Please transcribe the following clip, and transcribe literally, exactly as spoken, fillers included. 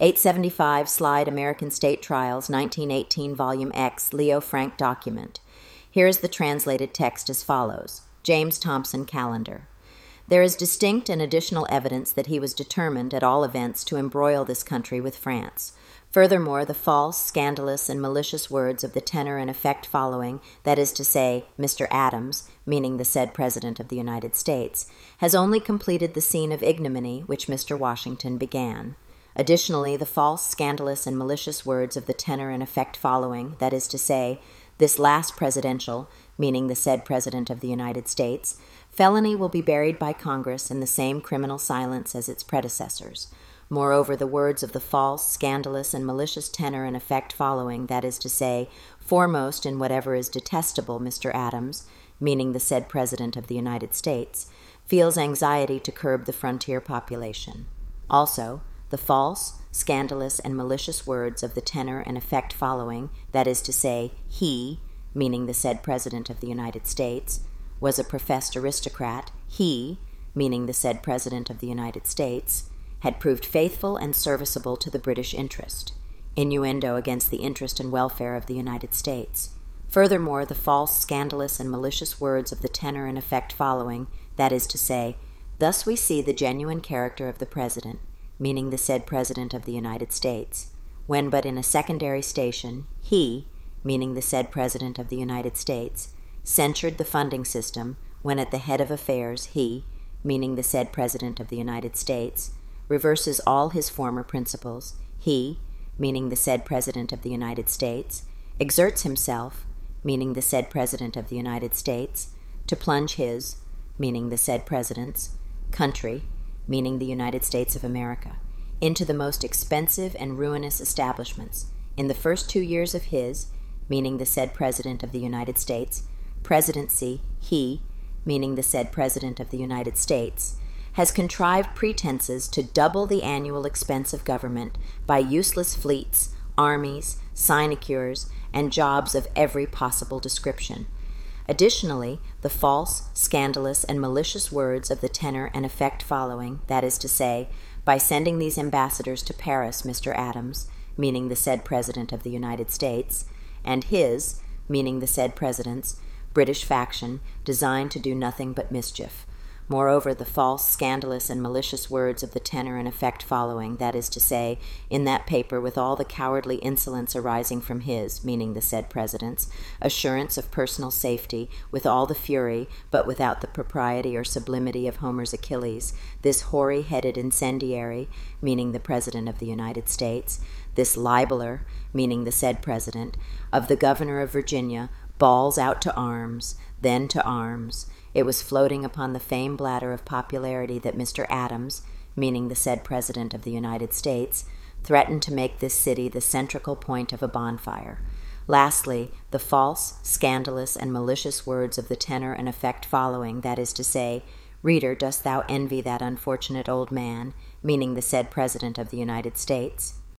eight seventy-five Slide American State Trials, nineteen eighteen, Volume X, Leo Frank document. Here is the translated text as follows. James Thompson Calendar. There is distinct and additional evidence that he was determined, at all events, to embroil this country with France. Furthermore, the false, scandalous, and malicious words of the tenor and effect following, that is to say, Mister Adams, meaning the said President of the United States, has only completed the scene of ignominy which Mister Washington began. Additionally, the false, scandalous, and malicious words of the tenor and effect following, that is to say, this last presidential, meaning the said President of the United States, felony will be buried by Congress in the same criminal silence as its predecessors. Moreover, the words of the false, scandalous, and malicious tenor and effect following, that is to say, foremost in whatever is detestable, Mister Adams, meaning the said President of the United States, feels anxiety to curb the frontier population. Also, the false, scandalous, and malicious words of the tenor and effect following, that is to say, he, meaning the said President of the United States, was a professed aristocrat, he, meaning the said President of the United States, had proved faithful and serviceable to the British interest, innuendo against the interest and welfare of the United States. Furthermore, the false, scandalous, and malicious words of the tenor and effect following, that is to say, thus we see the genuine character of the President, meaning the said President of the United States, when but in a secondary station, he, meaning the said President of the United States, censured the funding system, when at the head of affairs he, meaning the said President of the United States, reverses all his former principles, he, meaning the said President of the United States, exerts himself, meaning the said President of the United States, to plunge his, meaning the said President's, country, meaning the United States of America, into the most expensive and ruinous establishments, in the first two years of his, meaning the said President of the United States, presidency, he, meaning the said President of the United States, has contrived pretenses to double the annual expense of government by useless fleets, armies, sinecures, and jobs of every possible description. Additionally, the false, scandalous, and malicious words of the tenor and effect following, that is to say, by sending these ambassadors to Paris, Mister Adams, meaning the said President of the United States, and his, meaning the said President's, British faction, designed to do nothing but mischief. Moreover, the false, scandalous, and malicious words of the tenor and effect following, that is to say, in that paper with all the cowardly insolence arising from his, meaning the said President's, assurance of personal safety, with all the fury, but without the propriety or sublimity of Homer's Achilles, this hoary-headed incendiary, meaning the President of the United States, this libeler, meaning the said President, of the Governor of Virginia, bawls out to arms, then to arms. It was floating upon the famed bladder of popularity that Mister Adams, meaning the said President of the United States, threatened to make this city the centrical point of a bonfire. Lastly, the false, scandalous, and malicious words of the tenor and effect following, that is to say, Reader, dost thou envy that unfortunate old man, meaning the said President of the United States?